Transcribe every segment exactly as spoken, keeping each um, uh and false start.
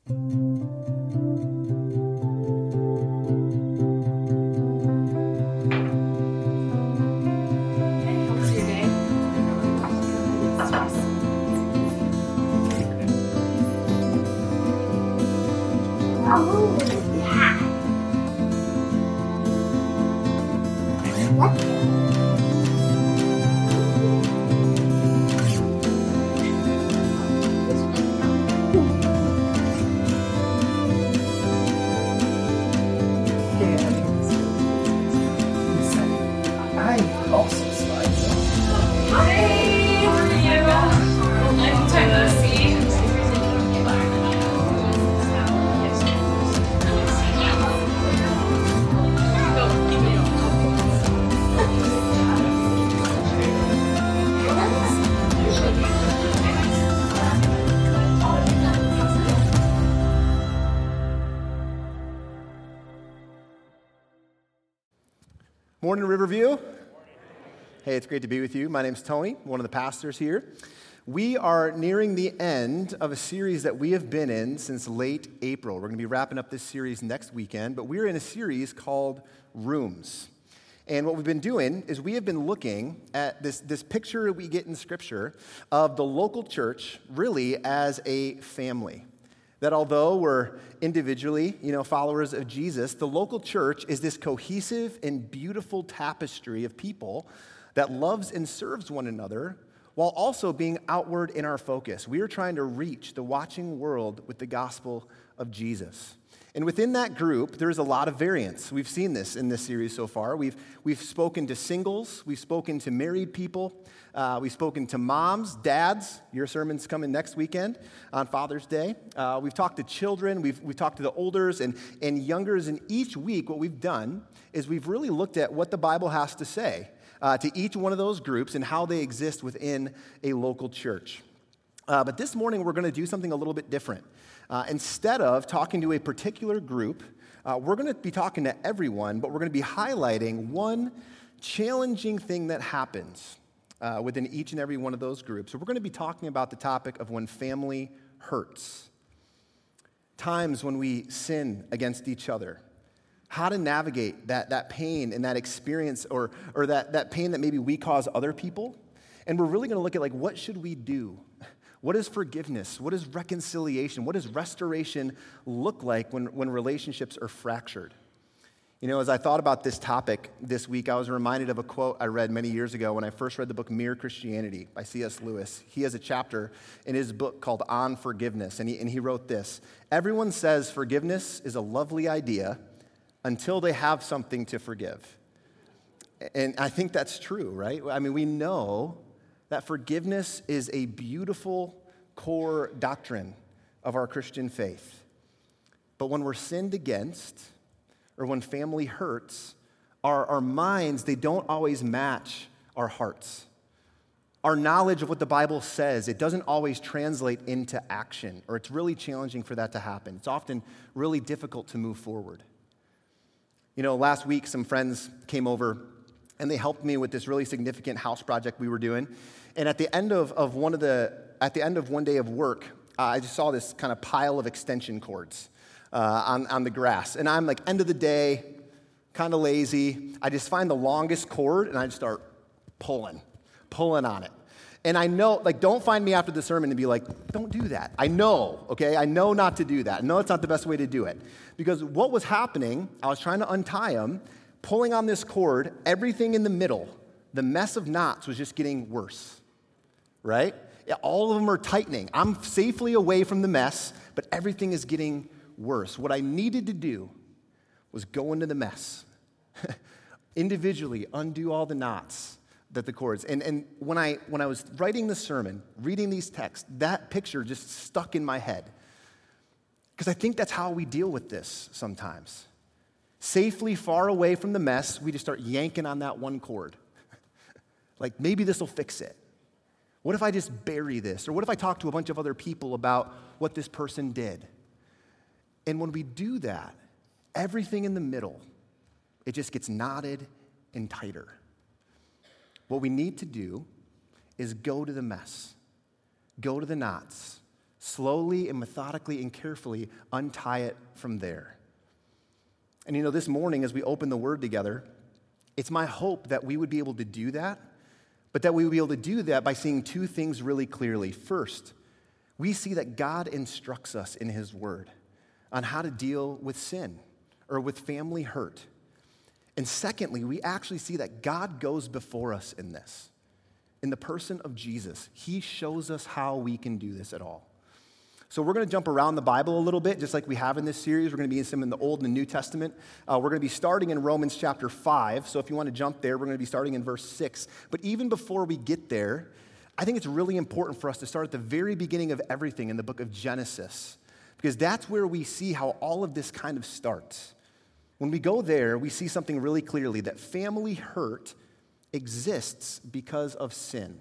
Morning, Riverview. Hey, it's great to be with you. My name's Tony, one of the pastors here. We are nearing the end of a series that we have been in since late April. We're going to be wrapping up this series next weekend, but we're in a series called Rooms. And what we've been doing is we have been looking at this, this picture we get in Scripture of the local church really as a family. That although we're individually, you know, followers of Jesus, the local church is this cohesive and beautiful tapestry of people that loves and serves one another while also being outward in our focus. We are trying to reach the watching world with the gospel of Jesus. And within that group, there's a lot of variance. We've seen this in this series so far. We've, we've spoken to singles. We've spoken to married people. Uh, we've spoken to moms, dads. Your sermon's coming next weekend on Father's Day. Uh, we've talked to children. We've, we've talked to the olders and, and youngers. And each week, what we've done is we've really looked at what the Bible has to say uh, to each one of those groups and how they exist within a local church. Uh, but this morning, we're going to do something a little bit different. Uh, instead of talking to a particular group, uh, we're going to be talking to everyone, but we're going to be highlighting one challenging thing that happens uh, within each and every one of those groups. So we're going to be talking about the topic of when family hurts, times when we sin against each other, how to navigate that, that pain and that experience or, or that, that pain that maybe we cause other people. And we're really going to look at, like, what should we do? What is forgiveness? What is reconciliation? What does restoration look like when, when relationships are fractured? You know, as I thought about this topic this week, I was reminded of a quote I read many years ago when I first read the book Mere Christianity by C S Lewis. He has a chapter in his book called On Forgiveness, and he, and he wrote this: "Everyone says forgiveness is a lovely idea until they have something to forgive." And I think that's true, right? I mean, we know that forgiveness is a beautiful core doctrine of our Christian faith. But when we're sinned against, or when family hurts, our, our minds, they don't always match our hearts. Our knowledge of what the Bible says, it doesn't always translate into action, or it's really challenging for that to happen. It's often really difficult to move forward. You know, last week, some friends came over and they helped me with this really significant house project we were doing. And at the end of, of one of the, at the end of one day of work, uh, I just saw this kind of pile of extension cords uh, on, on the grass. And I'm like, end of the day, kind of lazy. I just find the longest cord and I just start pulling, pulling on it. And I know, like, don't find me after the sermon and be like, don't do that. I know, okay? I know not to do that. I know it's not the best way to do it. Because what was happening, I was trying to untie them, pulling on this cord, everything in the middle, the mess of knots was just getting worse, right? Yeah, all of them are tightening. I'm safely away from the mess, but everything is getting worse. What I needed to do was go into the mess, individually undo all the knots that the cords. And, and when I when I was writing the sermon, reading these texts, that picture just stuck in my head. Because I think that's how we deal with this sometimes. Safely far away from the mess, we just start yanking on that one cord. Like, maybe this will fix it. What if I just bury this? Or what if I talk to a bunch of other people about what this person did? And when we do that, everything in the middle, it just gets knotted and tighter. What we need to do is go to the mess, go to the knots, slowly and methodically and carefully untie it from there. And you know, this morning as we open the Word together, it's my hope that we would be able to do that, but that we would be able to do that by seeing two things really clearly. First, we see that God instructs us in His Word on how to deal with sin or with family hurt. And secondly, we actually see that God goes before us in this. In the person of Jesus, He shows us how we can do this at all. So we're going to jump around the Bible a little bit, just like we have in this series. We're going to be in some in the Old and the New Testament. Uh, we're going to be starting in Romans chapter five. So if you want to jump there, we're going to be starting in verse six. But even before we get there, I think it's really important for us to start at the very beginning of everything in the book of Genesis, because that's where we see how all of this kind of starts. When we go there, we see something really clearly, that family hurt exists because of sin.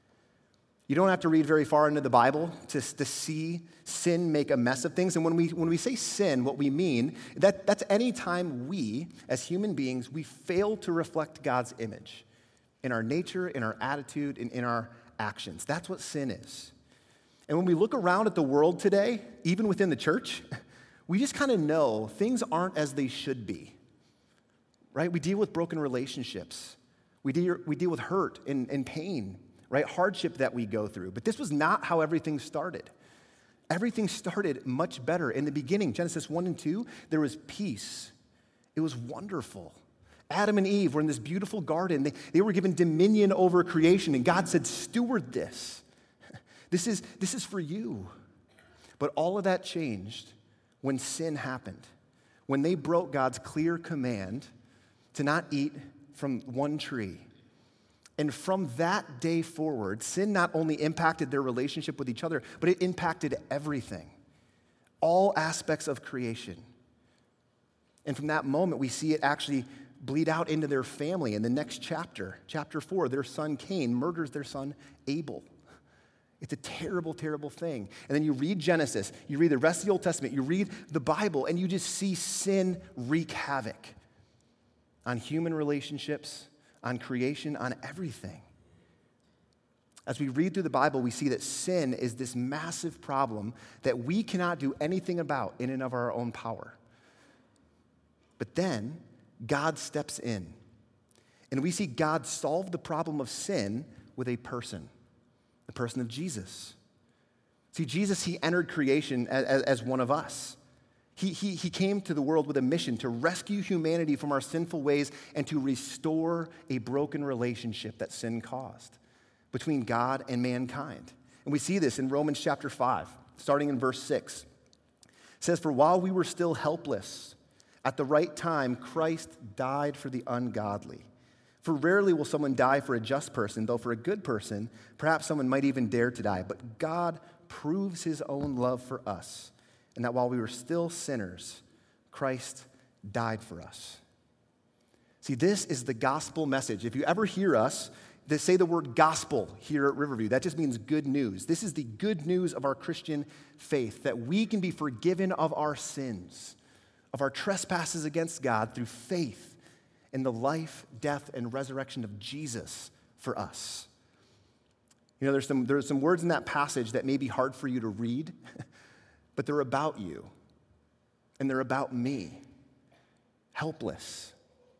You don't have to read very far into the Bible to, to see sin make a mess of things. And when we, when we say sin, what we mean, that, that's any time we, as human beings, we fail to reflect God's image in our nature, in our attitude, and in our actions. That's what sin is. And when we look around at the world today, even within the church, we just kind of know things aren't as they should be, right? We deal with broken relationships. We deal, we deal with hurt and, and pain, right? Hardship that we go through. But this was not how everything started. Everything started much better. In the beginning, Genesis one and two, there was peace. It was wonderful. Adam and Eve were in this beautiful garden. They, they were given dominion over creation, and God said, steward this. This is, this is for you. But all of that changed when sin happened, when they broke God's clear command to not eat from one tree. And from that day forward, sin not only impacted their relationship with each other, but it impacted everything, all aspects of creation. And from that moment, we see it actually bleed out into their family. In the next chapter, chapter four, their son Cain murders their son Abel. It's a terrible, terrible thing. And then you read Genesis, you read the rest of the Old Testament, you read the Bible, and you just see sin wreak havoc on human relationships, on creation, on everything. As we read through the Bible, we see that sin is this massive problem that we cannot do anything about in and of our own power. But then God steps in, and we see God solve the problem of sin with a person, the person of Jesus. See, Jesus, He entered creation as, as one of us. He, he, he came to the world with a mission to rescue humanity from our sinful ways and to restore a broken relationship that sin caused between God and mankind. And we see this in Romans chapter five, starting in verse six. It says, "For while we were still helpless, at the right time, Christ died for the ungodly. For rarely will someone die for a just person, though for a good person, perhaps someone might even dare to die. But God proves His own love for us, and that while we were still sinners, Christ died for us." See, this is the gospel message. If you ever hear us say the word gospel here at Riverview, that just means good news. This is the good news of our Christian faith, that we can be forgiven of our sins, of our trespasses against God through faith in the life, death, and resurrection of Jesus for us. You know, there's some, there's some words in that passage that may be hard for you to read, but they're about you, and they're about me. Helpless,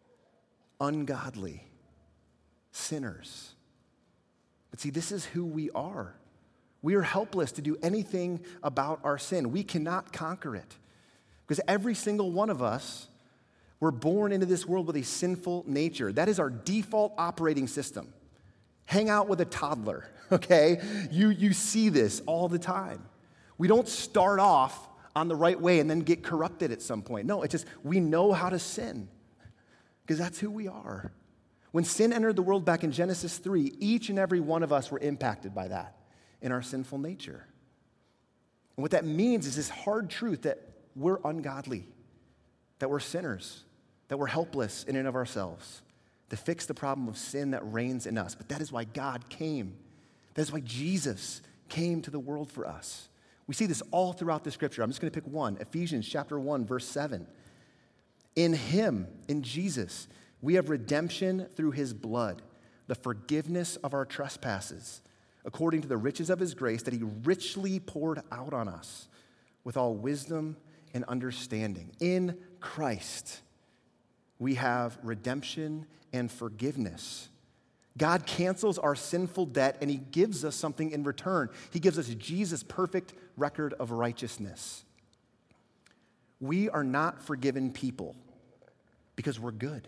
ungodly, sinners. But see, this is who we are. We are helpless to do anything about our sin. We cannot conquer it. Because every single one of us, we're born into this world with a sinful nature. That is our default operating system. Hang out with a toddler, okay? You, you see this all the time. We don't start off on the right way and then get corrupted at some point. No, it's just we know how to sin because that's who we are. When sin entered the world back in Genesis three, each and every one of us were impacted by that in our sinful nature. And what that means is this hard truth that we're ungodly, that we're sinners, that we're helpless in and of ourselves to fix the problem of sin that reigns in us. But that is why God came. That is why Jesus came to the world for us. We see this all throughout the scripture. I'm just going to pick one. Ephesians chapter one, verse seven. In Him, in Jesus, we have redemption through His blood, the forgiveness of our trespasses, according to the riches of his grace that he richly poured out on us with all wisdom and understanding. In Christ, we have redemption and forgiveness. God cancels our sinful debt and he gives us something in return. He gives us Jesus' perfect record of righteousness. We are not forgiven people because we're good.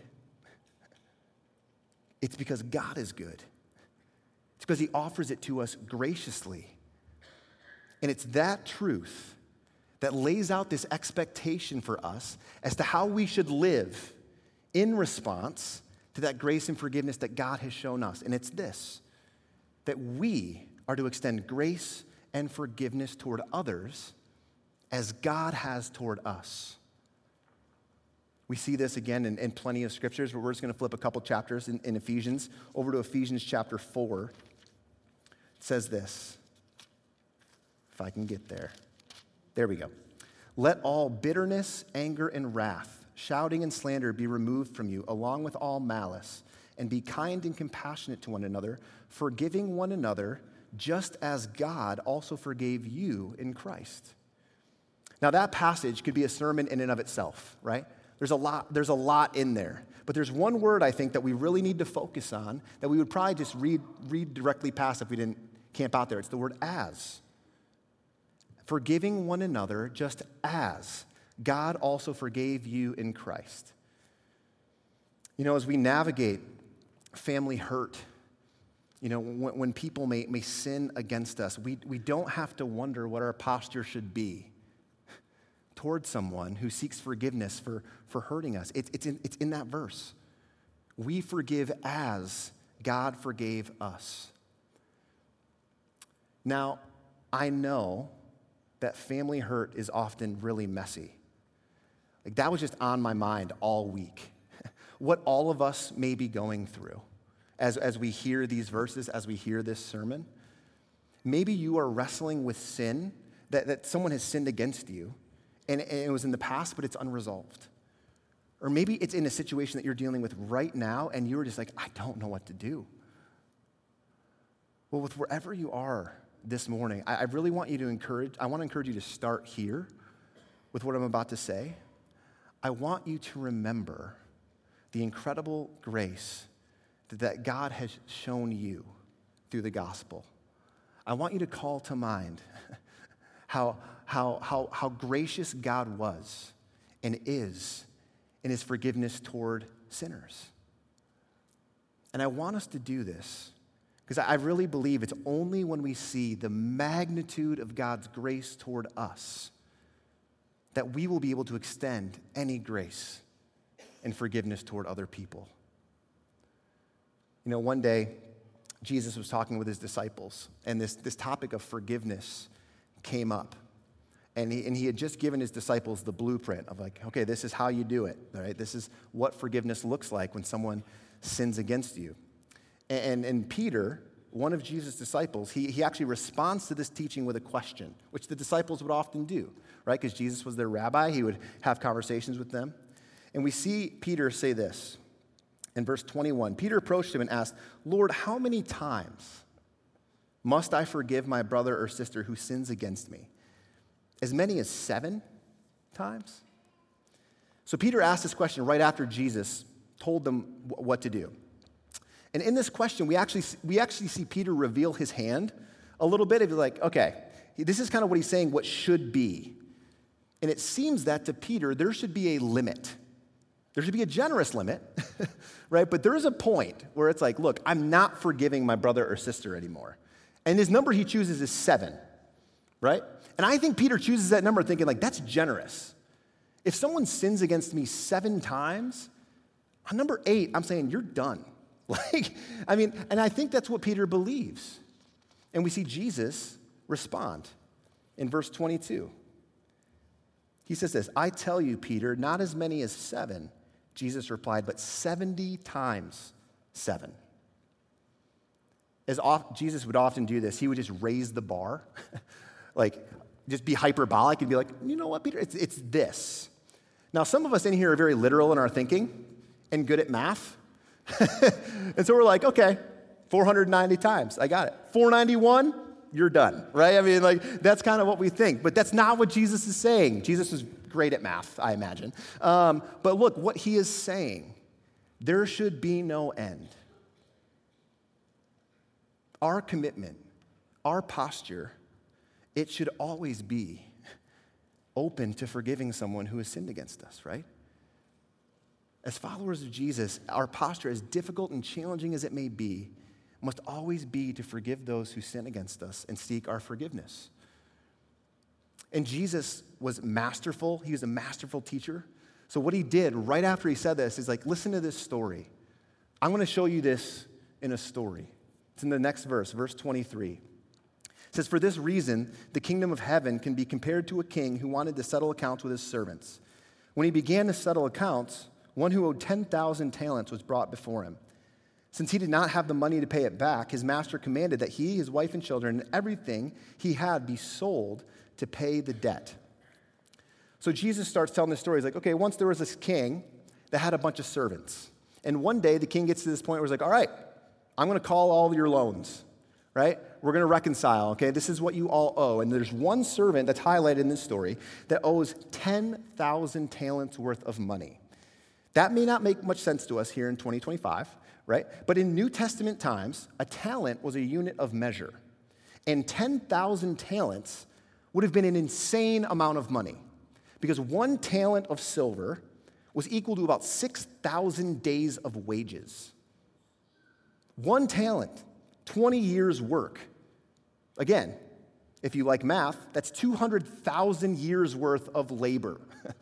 It's because God is good. It's because he offers it to us graciously. And it's that truth that lays out this expectation for us as to how we should live in response to that grace and forgiveness that God has shown us. And it's this, that we are to extend grace and forgiveness toward others as God has toward us. We see this again in, in plenty of scriptures, but we're just going to flip a couple chapters in, in Ephesians, over to Ephesians chapter four. It says this, if I can get there. There we go. Let all bitterness, anger, and wrath, shouting and slander be removed from you, along with all malice, and be kind and compassionate to one another, forgiving one another, just as God also forgave you in Christ. Now that passage could be a sermon in and of itself, right? There's a lot, there's a lot in there. But there's one word I think that we really need to focus on that we would probably just read, read directly past if we didn't camp out there. It's the word as. Forgiving one another just as God also forgave you in Christ. You know, as we navigate family hurt, you know, when, when people may, may sin against us, we, we don't have to wonder what our posture should be towards someone who seeks forgiveness for, for hurting us. It, it's, in, it's in that verse. We forgive as God forgave us. Now, I know that family hurt is often really messy. Like that was just on my mind all week. What all of us may be going through as, as we hear these verses, as we hear this sermon. Maybe you are wrestling with sin, that, that someone has sinned against you, and, and it was in the past, but it's unresolved. Or maybe it's in a situation that you're dealing with right now, and you're just like, I don't know what to do. Well, with wherever you are this morning, I, I really want you to encourage, I want to encourage you to start here with what I'm about to say. I want you to remember the incredible grace that God has shown you through the gospel. I want you to call to mind how, how, how, how gracious God was and is in his forgiveness toward sinners. And I want us to do this because I really believe it's only when we see the magnitude of God's grace toward us that we will be able to extend any grace and forgiveness toward other people. You know, one day, Jesus was talking with his disciples, and this, this topic of forgiveness came up. And he, and he had just given his disciples the blueprint of like, okay, this is how you do it, all right? This is what forgiveness looks like when someone sins against you. And, and Peter, one of Jesus' disciples, he, he actually responds to this teaching with a question, which the disciples would often do, right? Because Jesus was their rabbi. He would have conversations with them. And we see Peter say this in verse twenty-one. Peter approached him and asked, Lord, how many times must I forgive my brother or sister who sins against me? As many as seven times? So Peter asked this question right after Jesus told them what to do. And in this question, we actually, we actually see Peter reveal his hand a little bit. He's like, okay, this is kind of what he's saying, what should be. And it seems that to Peter, there should be a limit. There should be a generous limit, right? But there is a point where it's like, look, I'm not forgiving my brother or sister anymore. And his number he chooses is seven, right? And I think Peter chooses that number thinking like, that's generous. If someone sins against me seven times, on number eight, I'm saying, you're done. Like, I mean, and I think that's what Peter believes. And we see Jesus respond in verse twenty-two. He says this, I tell you, Peter, not as many as seven, Jesus replied, but seventy times seven. As oft, Jesus would often do this, he would just raise the bar, like just be hyperbolic and be like, you know what, Peter, it's, it's this. Now, some of us in here are very literal in our thinking and good at math. And so we're like, okay, four hundred ninety times. I got it. four ninety-one, you're done, right? I mean, like, that's kind of what we think. But that's not what Jesus is saying. Jesus is great at math, I imagine. Um, but look, what he is saying, there should be no end. Our commitment, our posture, it should always be open to forgiving someone who has sinned against us, right? As followers of Jesus, our posture, as difficult and challenging as it may be, must always be to forgive those who sin against us and seek our forgiveness. And Jesus was masterful. He was a masterful teacher. So what he did right after he said this is like, listen to this story. I'm going to show you this in a story. It's in the next verse, verse twenty-three. It says, for this reason, the kingdom of heaven can be compared to a king who wanted to settle accounts with his servants. When he began to settle accounts, one who owed ten thousand talents was brought before him. Since he did not have the money to pay it back, his master commanded that he, his wife, and children, and everything he had be sold to pay the debt. So Jesus starts telling this story. He's like, okay, once there was this king that had a bunch of servants. And one day the king gets to this point where he's like, all right, I'm going to call all your loans, right? We're going to reconcile, okay? This is what you all owe. And there's one servant that's highlighted in this story that owes ten thousand talents worth of money. That may not make much sense to us here in twenty twenty-five, right? But in New Testament times, a talent was a unit of measure. And ten thousand talents would have been an insane amount of money because one talent of silver was equal to about six thousand days of wages. One talent, twenty years' work. Again, if you like math, that's two hundred thousand years' worth of labor.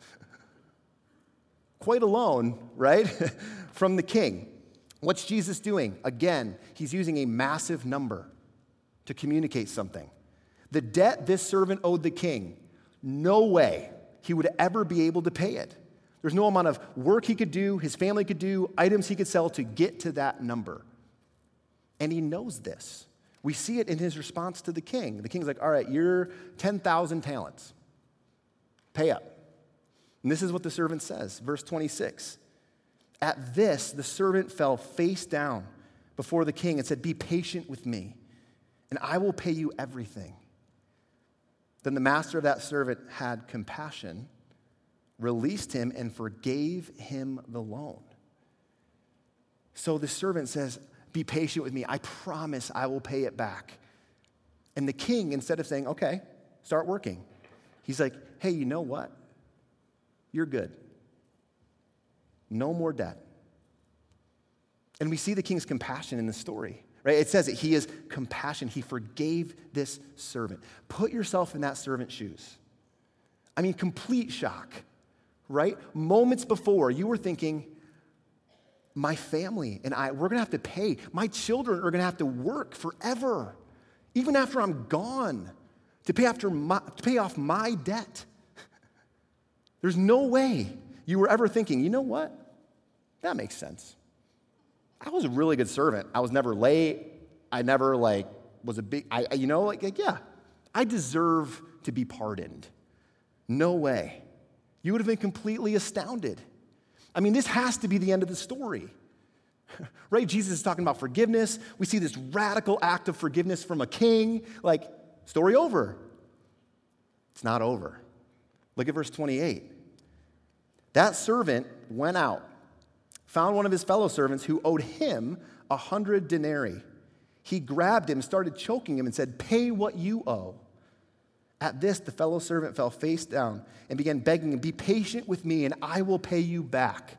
Quite a loan, right, from the king. What's Jesus doing? Again, he's using a massive number to communicate something. The debt this servant owed the king, no way he would ever be able to pay it. There's no amount of work he could do, his family could do, items he could sell to get to that number. And he knows this. We see it in his response to the king. The king's like, all right, you're ten thousand talents. Pay up. And this is what the servant says, verse twenty-six. At this, the servant fell face down before the king and said, be patient with me, and I will pay you everything. Then the master of that servant had compassion, released him, and forgave him the loan. So the servant says, be patient with me. I promise I will pay it back. And the king, instead of saying, okay, start working, he's like, hey, you know what? You're good. No more debt. And we see the king's compassion in the story, right? It says that he is compassion. He forgave this servant. Put yourself in that servant's shoes. I mean, complete shock, right? Moments before, you were thinking, my family and I, we're going to have to pay. My children are going to have to work forever, even after I'm gone, to pay, after my, to pay off my debt. There's no way you were ever thinking, you know what? That makes sense. I was a really good servant. I was never late. I never, like, was a big, I, you know, like, like, yeah, I deserve to be pardoned. No way. You would have been completely astounded. I mean, this has to be the end of the story, right? Jesus is talking about forgiveness. We see this radical act of forgiveness from a king. Like, story over. It's not over. Look at verse twenty-eight. That servant went out, found one of his fellow servants who owed him a hundred denarii. He grabbed him, started choking him, and said, pay what you owe. At this, the fellow servant fell face down and began begging him, be patient with me and I will pay you back.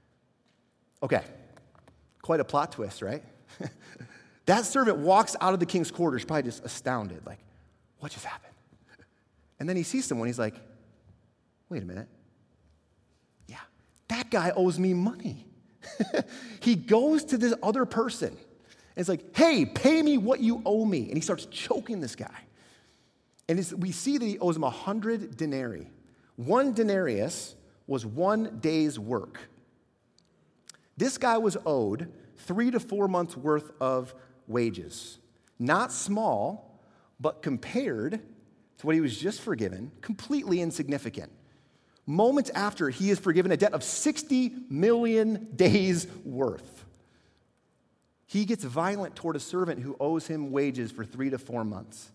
Okay, quite a plot twist, right? That servant walks out of the king's quarters, probably just astounded, like, what just happened? And then he sees someone, he's like, wait a minute. Yeah, that guy owes me money. He goes to this other person and it's like, hey, pay me what you owe me. And he starts choking this guy. And we see that he owes him a hundred denarii. One denarius was one day's work. This guy was owed three to four months worth of wages. Not small, but compared to what he was just forgiven, completely insignificant. Moments after, he is forgiven a debt of sixty million days worth. He gets violent toward a servant who owes him wages for three to four months.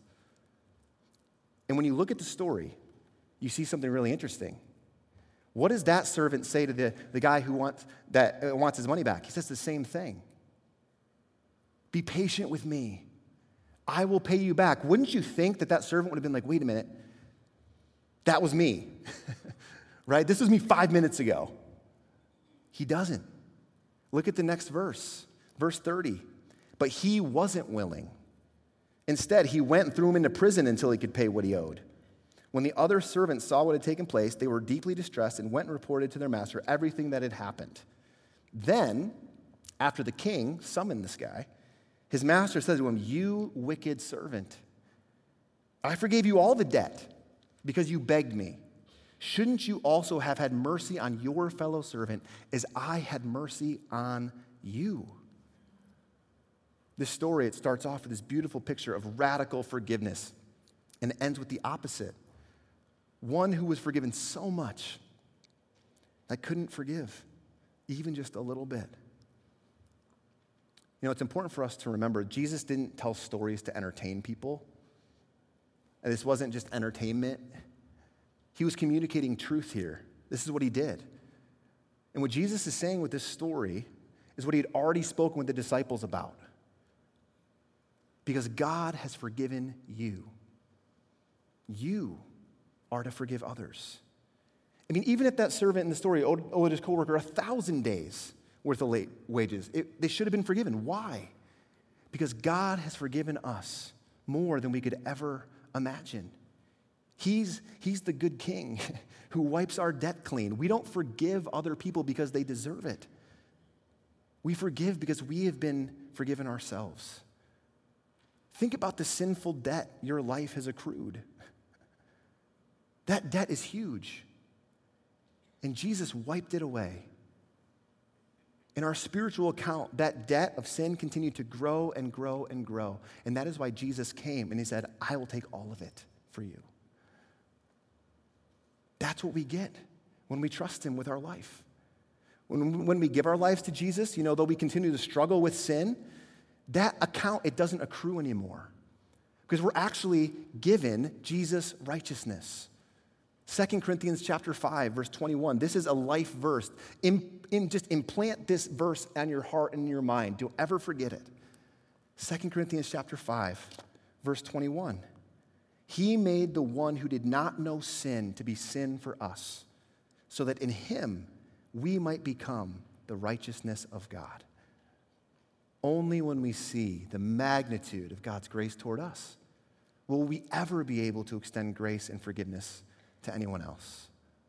And when you look at the story, you see something really interesting. What does that servant say to the, the guy who wants, that, uh, wants his money back? He says the same thing. Be patient with me. I will pay you back. Wouldn't you think that that servant would have been like, wait a minute, that was me, right? This was me five minutes ago. He doesn't. Look at the next verse, verse thirty. But he wasn't willing. Instead, he went and threw him into prison until he could pay what he owed. When the other servants saw what had taken place, they were deeply distressed and went and reported to their master everything that had happened. Then, after the king summoned this guy, his master said to him, you wicked servant, I forgave you all the debt because you begged me. Shouldn't you also have had mercy on your fellow servant as I had mercy on you? This story, it starts off with this beautiful picture of radical forgiveness and it ends with the opposite. One who was forgiven so much that couldn't forgive even just a little bit. You know, it's important for us to remember Jesus didn't tell stories to entertain people. And this wasn't just entertainment. He was communicating truth here. This is what he did. And what Jesus is saying with this story is what he had already spoken with the disciples about. Because God has forgiven you. You are to forgive others. I mean, even if that servant in the story owed, owed his coworker a thousand days worth of late wages, it, they should have been forgiven. Why? Because God has forgiven us more than we could ever imagine. He's, he's the good king who wipes our debt clean. We don't forgive other people because they deserve it. We forgive because we have been forgiven ourselves. Think about the sinful debt your life has accrued. That debt is huge. And Jesus wiped it away. In our spiritual account, that debt of sin continued to grow and grow and grow. And that is why Jesus came and he said, I will take all of it for you. That's what we get when we trust him with our life. When, when we give our lives to Jesus, you know, though we continue to struggle with sin, that account, it doesn't accrue anymore. Because we're actually given Jesus' righteousness. Second Corinthians chapter five, verse twenty-one. This is a life verse. In, in, just implant this verse on your heart and in your mind. Don't ever forget it. Second Corinthians chapter five, verse twenty-one. He made the one who did not know sin to be sin for us, so that in him we might become the righteousness of God. Only when we see the magnitude of God's grace toward us will we ever be able to extend grace and forgiveness to anyone else.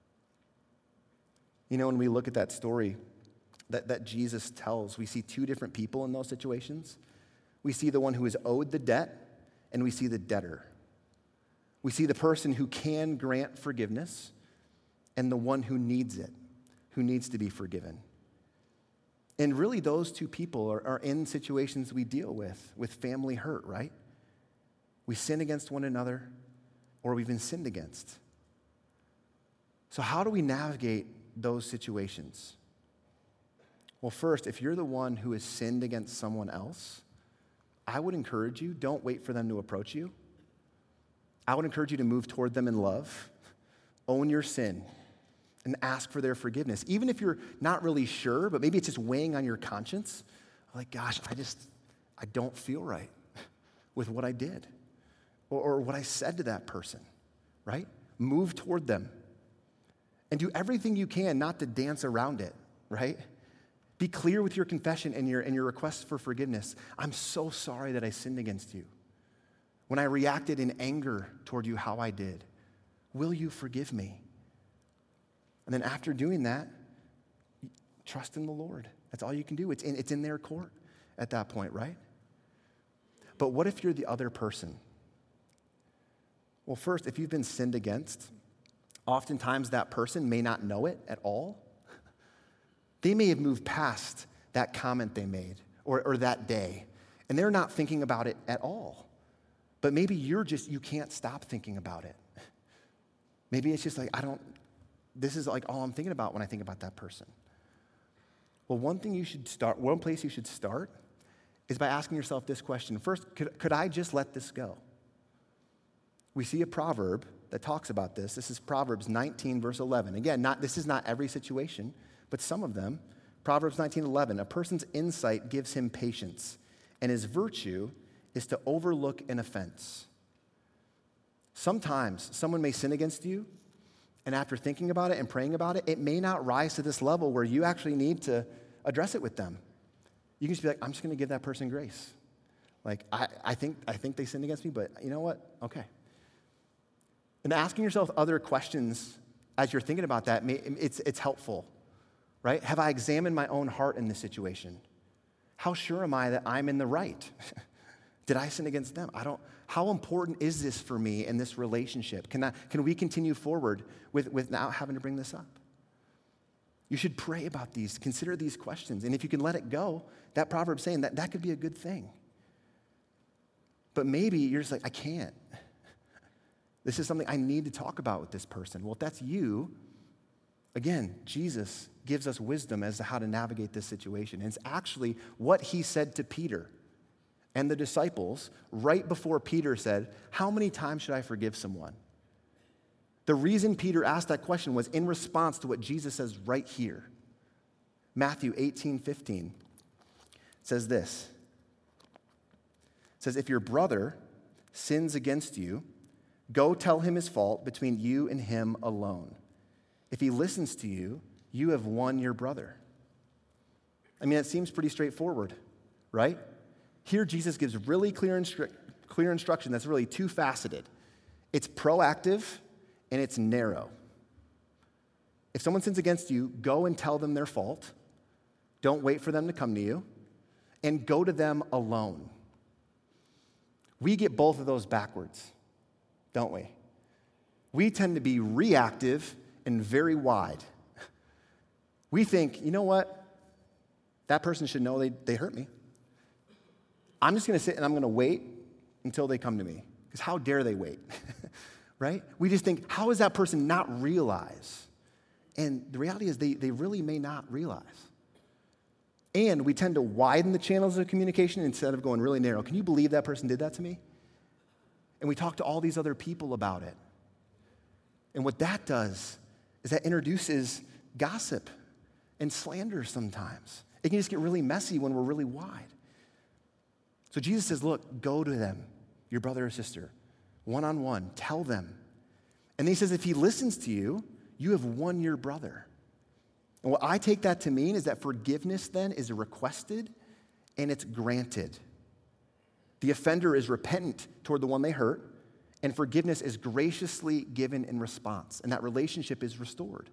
You know, when we look at that story that, that Jesus tells, we see two different people in those situations. We see the one who is owed the debt, and we see the debtor. We see the person who can grant forgiveness, and the one who needs it, who needs to be forgiven. And really, those two people are, are in situations we deal with, with family hurt, right? We sin against one another, or we've been sinned against. So how do we navigate those situations? Well, first, if you're the one who has sinned against someone else, I would encourage you, don't wait for them to approach you. I would encourage you to move toward them in love, own your sin, and ask for their forgiveness. Even if you're not really sure, but maybe it's just weighing on your conscience, like, gosh, I just, I don't feel right with what I did or, or what I said to that person, right? Move toward them. And do everything you can not to dance around it, right? Be clear with your confession and your, and your request for forgiveness. I'm so sorry that I sinned against you. When I reacted in anger toward you how I did, will you forgive me? And then after doing that, trust in the Lord. That's all you can do. It's in, it's in their court at that point, right? But what if you're the other person? Well, first, if you've been sinned against, oftentimes that person may not know it at all. They may have moved past that comment they made or, or that day, and they're not thinking about it at all. But maybe you're just, you can't stop thinking about it. Maybe it's just like, I don't, this is like all I'm thinking about when I think about that person. Well, one thing you should start, one place you should start is by asking yourself this question. First, could, could I just let this go? We see a proverb that talks about this. This is Proverbs nineteen, verse eleven. Again, not, this is not every situation, but some of them. Proverbs nineteen eleven, a person's insight gives him patience, and his virtue is to overlook an offense. Sometimes someone may sin against you, and after thinking about it and praying about it, it may not rise to this level where you actually need to address it with them. You can just be like, I'm just going to give that person grace. Like, I, I, think, I think they sinned against me, but you know what? Okay. And asking yourself other questions as you're thinking about that, it's, it's helpful, right? Have I examined my own heart in this situation? How sure am I that I'm in the right? Did I sin against them? I don't. How important is this for me in this relationship? Can I, can we continue forward with, without having to bring this up? You should pray about these, consider these questions. And if you can let it go, that proverb's saying that that could be a good thing. But maybe you're just like, I can't. This is something I need to talk about with this person. Well, if that's you, again, Jesus gives us wisdom as to how to navigate this situation. And it's actually what he said to Peter and the disciples right before Peter said, how many times should I forgive someone? The reason Peter asked that question was in response to what Jesus says right here. Matthew eighteen fifteen says this. It says, if your brother sins against you, go tell him his fault between you and him alone. If he listens to you, you have won your brother. I mean, it seems pretty straightforward, right? Here, Jesus gives really clear, instru- clear instruction that's really two-faceted. It's proactive and it's narrow. If someone sins against you, go and tell them their fault. Don't wait for them to come to you. And go to them alone. We get both of those backwards, don't we? We tend to be reactive and very wide. We think, you know what? That person should know they, they hurt me. I'm just going to sit and I'm going to wait until they come to me. Because how dare they wait? Right? We just think, how does that person not realize? And the reality is they, they really may not realize. And we tend to widen the channels of communication instead of going really narrow. Can you believe that person did that to me? And we talk to all these other people about it. And what that does is that introduces gossip and slander sometimes. It can just get really messy when we're really wide. So Jesus says, look, go to them, your brother or sister, one-on-one, tell them. And then he says, if he listens to you, you have won your brother. And what I take that to mean is that forgiveness then is requested and it's granted. The offender is repentant toward the one they hurt, and forgiveness is graciously given in response, and that relationship is restored.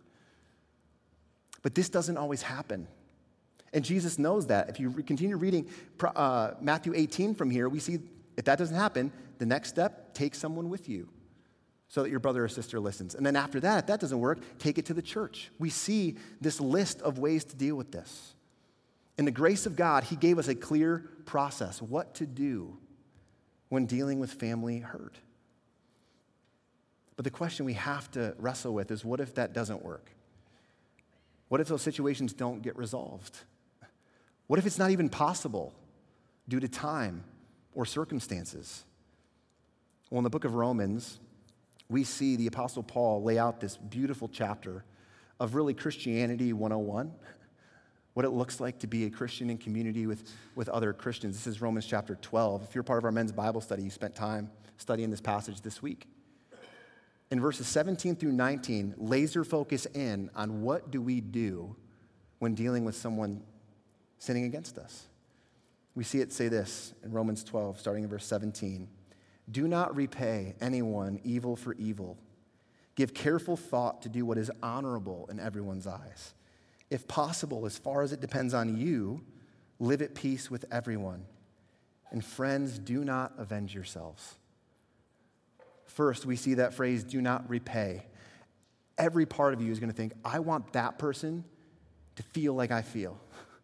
But this doesn't always happen. And Jesus knows that. If you continue reading uh, Matthew eighteen from here, we see if that doesn't happen, the next step, take someone with you so that your brother or sister listens. And then after that, if that doesn't work, take it to the church. We see this list of ways to deal with this. In the grace of God, he gave us a clear process, what to do when dealing with family hurt. But the question we have to wrestle with is, what if that doesn't work? What if those situations don't get resolved? What if it's not even possible due to time or circumstances? Well, in the book of Romans, we see the Apostle Paul lay out this beautiful chapter of really Christianity one oh one, what it looks like to be a Christian in community with, with other Christians. This is Romans chapter twelve. If you're part of our men's Bible study, you spent time studying this passage this week. In verses seventeen through nineteen, laser focus in on what do we do when dealing with someone sinning against us. We see it say this in Romans twelve, starting in verse seventeen. Do not repay anyone evil for evil. Give careful thought to do what is honorable in everyone's eyes. If possible, as far as it depends on you, live at peace with everyone. And friends, do not avenge yourselves. First, we see that phrase, do not repay. Every part of you is going to think, I want that person to feel like I feel.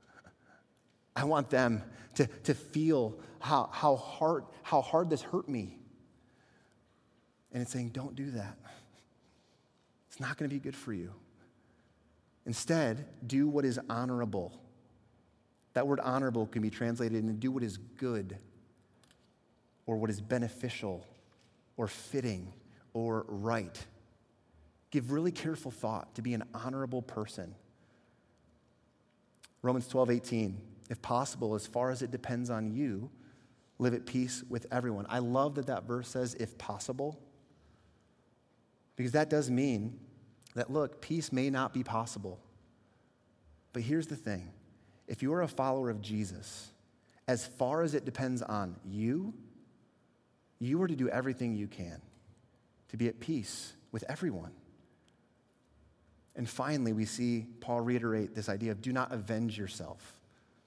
I want them to, to feel how, how hard, how hard this hurt me. And it's saying, don't do that. It's not going to be good for you. Instead, do what is honorable. That word honorable can be translated into do what is good or what is beneficial or fitting or right. Give really careful thought to be an honorable person. Romans twelve eighteen, if possible, as far as it depends on you, live at peace with everyone. I love that that verse says, if possible, because that does mean that, look, peace may not be possible. But here's the thing. If you are a follower of Jesus, as far as it depends on you, you are to do everything you can to be at peace with everyone. And finally, we see Paul reiterate this idea of do not avenge yourself.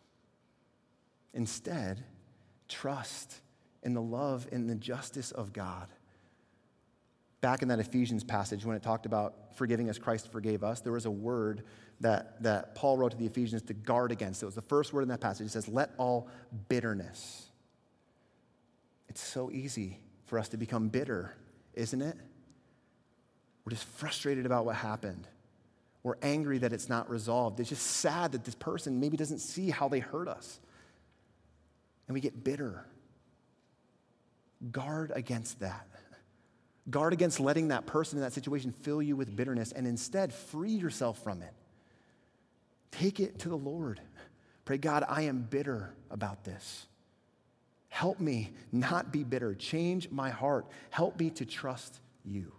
Instead, trust in the love and the justice of God. Back in that Ephesians passage, when it talked about forgiving as Christ forgave us, there was a word that, that Paul wrote to the Ephesians to guard against. It was the first word in that passage. It says, let all bitterness. It's so easy for us to become bitter, isn't it? We're just frustrated about what happened. We're angry that it's not resolved. It's just sad that this person maybe doesn't see how they hurt us. And we get bitter. Guard against that. Guard against letting that person in that situation fill you with bitterness, and instead free yourself from it. Take it to the Lord. Pray, God, I am bitter about this. Help me not be bitter. Change my heart. Help me to trust you.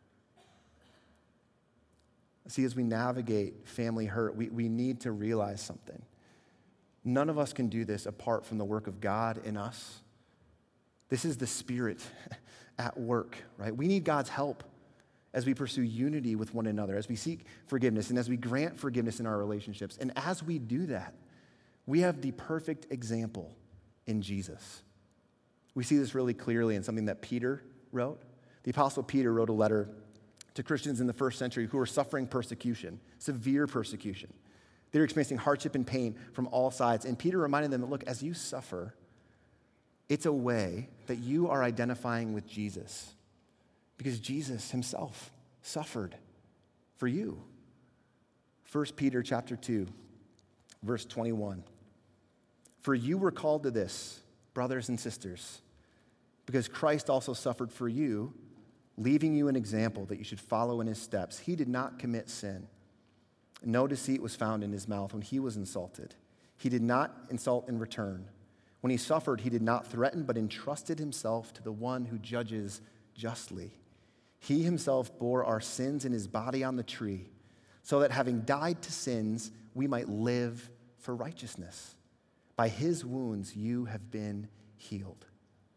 See, as we navigate family hurt, we, we need to realize something. None of us can do this apart from the work of God in us. This is the Spirit at work, right? We need God's help as we pursue unity with one another, as we seek forgiveness, and as we grant forgiveness in our relationships. And as we do that, we have the perfect example in Jesus. We see this really clearly in something that Peter wrote. The Apostle Peter wrote a letter to Christians in the first century who were suffering persecution, severe persecution. They were experiencing hardship and pain from all sides. And Peter reminded them that, look, as you suffer, it's a way that you are identifying with Jesus, because Jesus himself suffered for you. First Peter chapter two, verse twenty-one. For you were called to this, brothers and sisters, because Christ also suffered for you, leaving you an example that you should follow in his steps. He did not commit sin. No deceit was found in his mouth when he was insulted. He did not insult in return. When he suffered, he did not threaten, but entrusted himself to the one who judges justly. He himself bore our sins in his body on the tree, so that having died to sins, we might live for righteousness. By his wounds, you have been healed.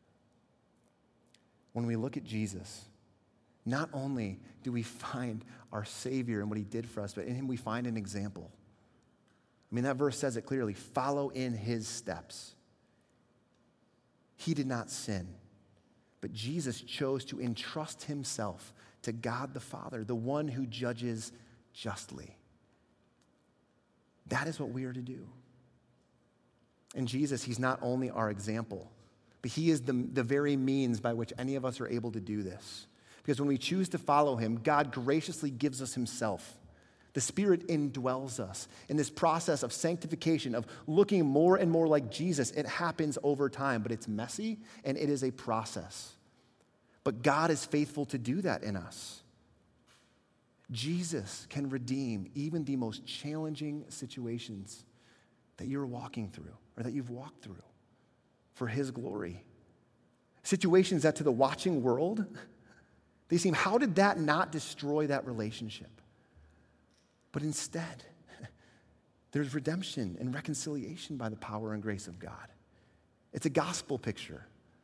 When we look at Jesus, not only do we find our Savior and what he did for us, but in him we find an example. I mean, that verse says it clearly, follow in his steps. He did not sin, but Jesus chose to entrust himself to God the Father, the one who judges justly. That is what we are to do. And Jesus, he's not only our example, but he is the, the very means by which any of us are able to do this. Because when we choose to follow him, God graciously gives us himself. The Spirit indwells us. In this process of sanctification, of looking more and more like Jesus, it happens over time, but it's messy and it is a process. But God is faithful to do that in us. Jesus can redeem even the most challenging situations that you're walking through or that you've walked through for his glory. Situations that to the watching world, they seem, how did that not destroy that relationship? But instead, there's redemption and reconciliation by the power and grace of God. It's a gospel picture.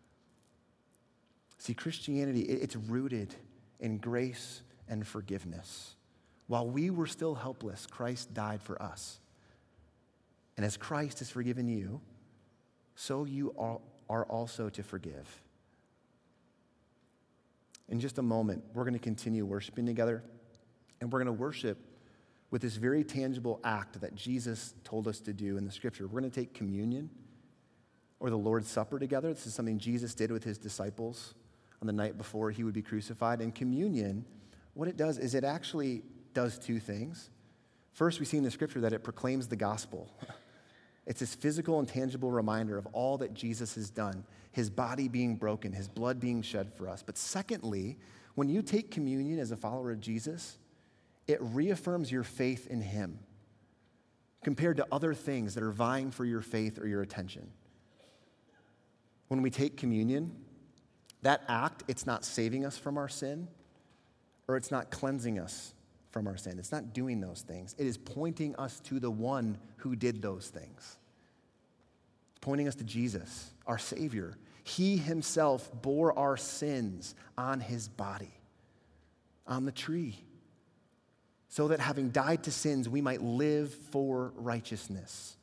See, Christianity, it's rooted in grace and forgiveness. While we were still helpless, Christ died for us. And as Christ has forgiven you, so you are also to forgive. In just a moment, we're going to continue worshiping together, and we're going to worship with this very tangible act that Jesus told us to do in the scripture. We're going to take communion or the Lord's Supper together. This is something Jesus did with his disciples on the night before he would be crucified. And communion, what it does is it actually does two things. First, we see in the scripture that it proclaims the gospel. It's this physical and tangible reminder of all that Jesus has done, his body being broken, his blood being shed for us. But secondly, when you take communion as a follower of Jesus, it reaffirms your faith in him compared to other things that are vying for your faith or your attention. When we take communion, that act, it's not saving us from our sin, or it's not cleansing us from our sin. It's not doing those things. It is pointing us to the one who did those things. It's pointing us to Jesus, our Savior. He himself bore our sins on his body, on the tree, so that having died to sins, we might live for righteousness.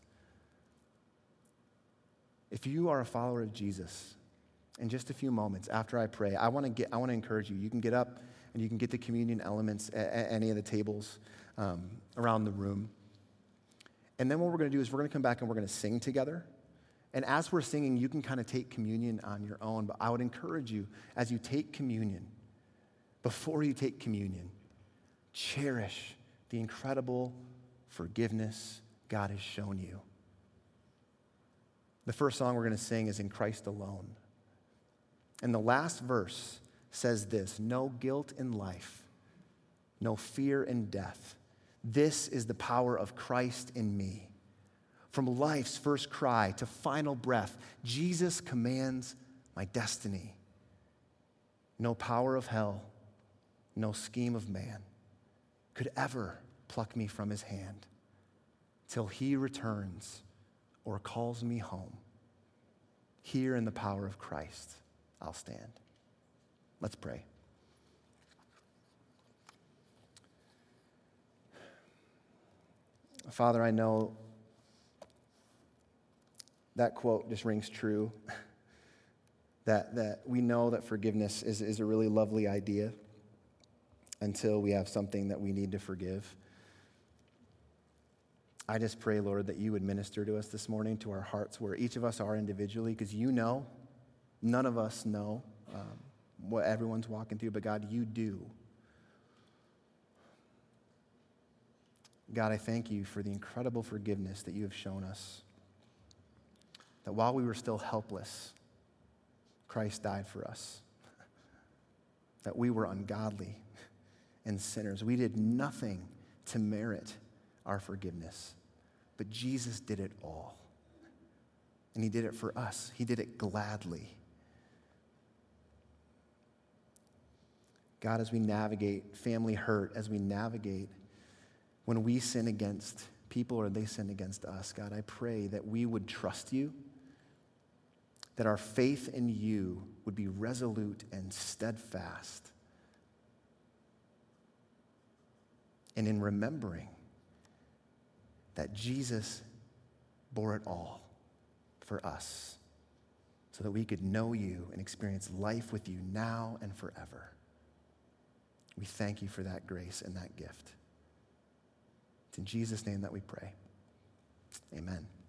If you are a follower of Jesus, in just a few moments after I pray, I want to get I want to encourage you. You can get up and you can get the communion elements at, at any of the tables um, around the room. And then what we're going to do is we're going to come back and we're going to sing together. And as we're singing, you can kind of take communion on your own. But I would encourage you, as you take communion, before you take communion, cherish the incredible forgiveness God has shown you. The first song we're going to sing is In Christ Alone. And the last verse says this: no guilt in life, no fear in death. This is the power of Christ in me. From life's first cry to final breath, Jesus commands my destiny. No power of hell, no scheme of man could ever pluck me from his hand till he returns or calls me home. Here in the power of Christ, I'll stand. Let's pray. Father, I know that quote just rings true, that, that we know that forgiveness is, is a really lovely idea until we have something that we need to forgive. I just pray, Lord, that you would minister to us this morning, to our hearts, where each of us are individually, because you know, none of us know um, what everyone's walking through, but God, you do. God, I thank you for the incredible forgiveness that you have shown us, that while we were still helpless, Christ died for us, that we were ungodly and sinners. We did nothing to merit our forgiveness, but Jesus did it all, and he did it for us. He did it gladly. God, as we navigate family hurt, as we navigate when we sin against people or they sin against us, God, I pray that we would trust you, that our faith in you would be resolute and steadfast. And in remembering that Jesus bore it all for us so that we could know you and experience life with you now and forever. We thank you for that grace and that gift. It's in Jesus' name that we pray. Amen.